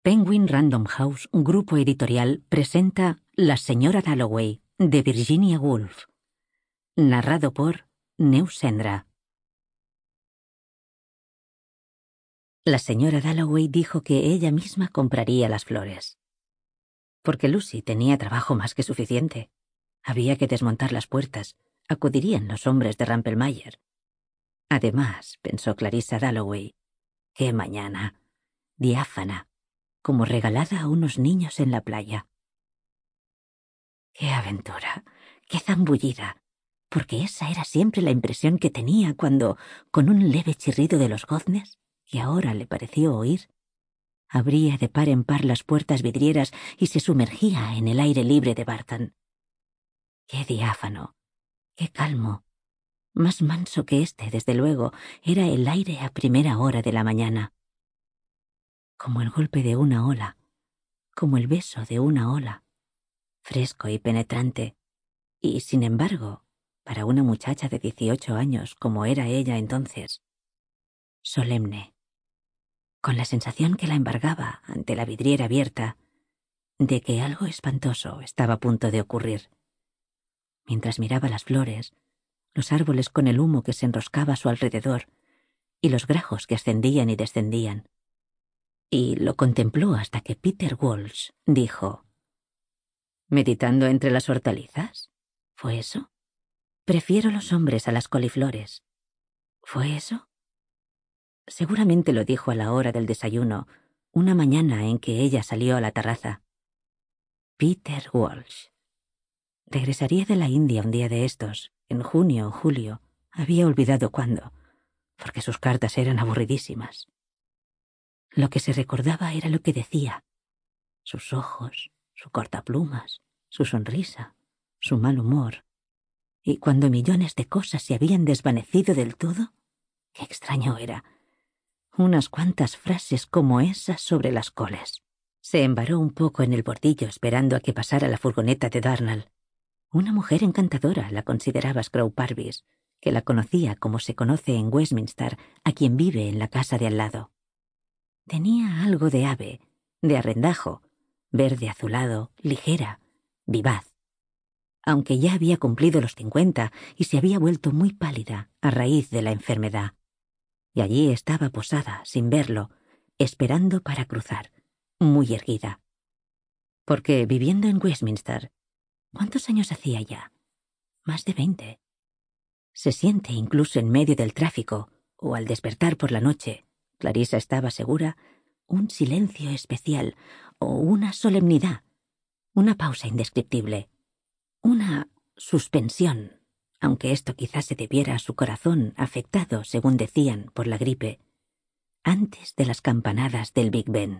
Penguin Random House, un grupo editorial, presenta La señora Dalloway, de Virginia Woolf. Narrado por Neus Sendra. La señora Dalloway dijo que ella misma compraría las flores. Porque Lucy tenía trabajo más que suficiente. Había que desmontar las puertas. Acudirían los hombres de Rumpelmayer. Además, pensó Clarissa Dalloway, qué mañana, diáfana, como regalada a unos niños en la playa. ¡Qué aventura! ¡Qué zambullida! Porque esa era siempre la impresión que tenía cuando, con un leve chirrido de los goznes, que ahora le pareció oír, abría de par en par las puertas vidrieras y se sumergía en el aire libre de Barton. ¡Qué diáfano! ¡Qué calmo! Más manso que este, desde luego, era el aire a primera hora de la mañana. Como el golpe de una ola, como el beso de una ola, fresco y penetrante, y, sin embargo, para una muchacha de 18 años como era ella entonces, solemne, con la sensación que la embargaba ante la vidriera abierta de que algo espantoso estaba a punto de ocurrir. Mientras miraba las flores, los árboles con el humo que se enroscaba a su alrededor y los grajos que ascendían y descendían, y lo contempló hasta que Peter Walsh dijo: ¿meditando entre las hortalizas? ¿Fue eso? Prefiero los hombres a las coliflores. ¿Fue eso? Seguramente lo dijo a la hora del desayuno, una mañana en que ella salió a la terraza. Peter Walsh. Regresaría de la India un día de estos, en junio o julio, había olvidado cuándo, porque sus cartas eran aburridísimas. Lo que se recordaba era lo que decía: sus ojos, su cortaplumas, su sonrisa, su mal humor. Y cuando millones de cosas se habían desvanecido del todo, qué extraño era. Unas cuantas frases como esas sobre las coles. Se embaró un poco en el bordillo esperando a que pasara la furgoneta de Darnall. Una mujer encantadora la consideraba Scrooge Parvis, que la conocía como se conoce en Westminster a quien vive en la casa de al lado. Tenía algo de ave, de arrendajo, verde azulado, ligera, vivaz. Aunque ya había cumplido los 50 y se había vuelto muy pálida a raíz de la enfermedad. Y allí estaba posada, sin verlo, esperando para cruzar, muy erguida. Porque viviendo en Westminster, ¿cuántos años hacía ya? Más de 20. Se siente incluso en medio del tráfico, o al despertar por la noche, Clarissa estaba segura, un silencio especial, o una solemnidad, una pausa indescriptible, una suspensión, aunque esto quizás se debiera a su corazón afectado, según decían, por la gripe, antes de las campanadas del Big Ben.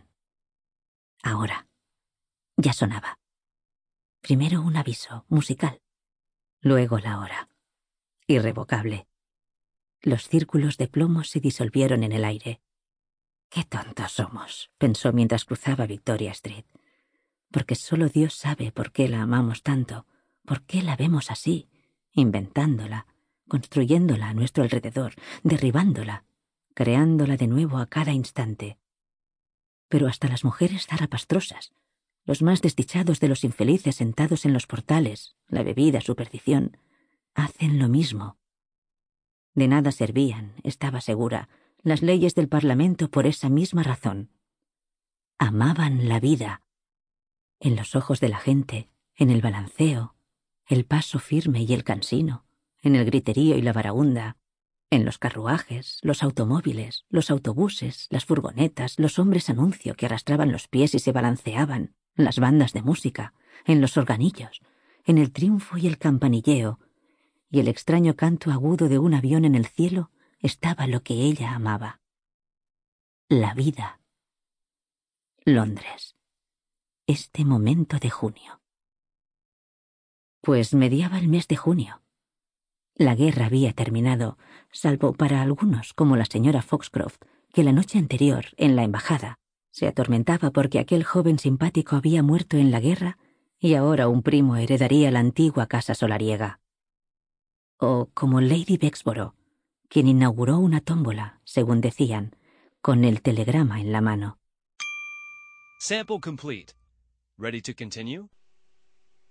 Ahora, ya sonaba. Primero un aviso musical, luego la hora. Irrevocable. Los círculos de plomo se disolvieron en el aire. «Qué tontos somos», pensó mientras cruzaba Victoria Street. «Porque solo Dios sabe por qué la amamos tanto, por qué la vemos así, inventándola, construyéndola a nuestro alrededor, derribándola, creándola de nuevo a cada instante. Pero hasta las mujeres zarapastrosas, los más desdichados de los infelices sentados en los portales, la bebida, su perdición, hacen lo mismo. De nada servían, estaba segura, las leyes del Parlamento por esa misma razón. Amaban la vida. En los ojos de la gente, en el balanceo, el paso firme y el cansino, en el griterío y la varaunda, en los carruajes, los automóviles, los autobuses, las furgonetas, los hombres anuncio que arrastraban los pies y se balanceaban, las bandas de música, en los organillos, en el triunfo y el campanilleo, y el extraño canto agudo de un avión en el cielo estaba lo que ella amaba. La vida. Londres. Este momento de junio. Pues mediaba el mes de junio. La guerra había terminado, salvo para algunos como la señora Foxcroft, que la noche anterior, en la embajada, se atormentaba porque aquel joven simpático había muerto en la guerra y ahora un primo heredaría la antigua casa solariega. O como Lady Bexborough, quien inauguró una tómbola, según decían, con el telegrama en la mano. Sample complete. Ready to continue?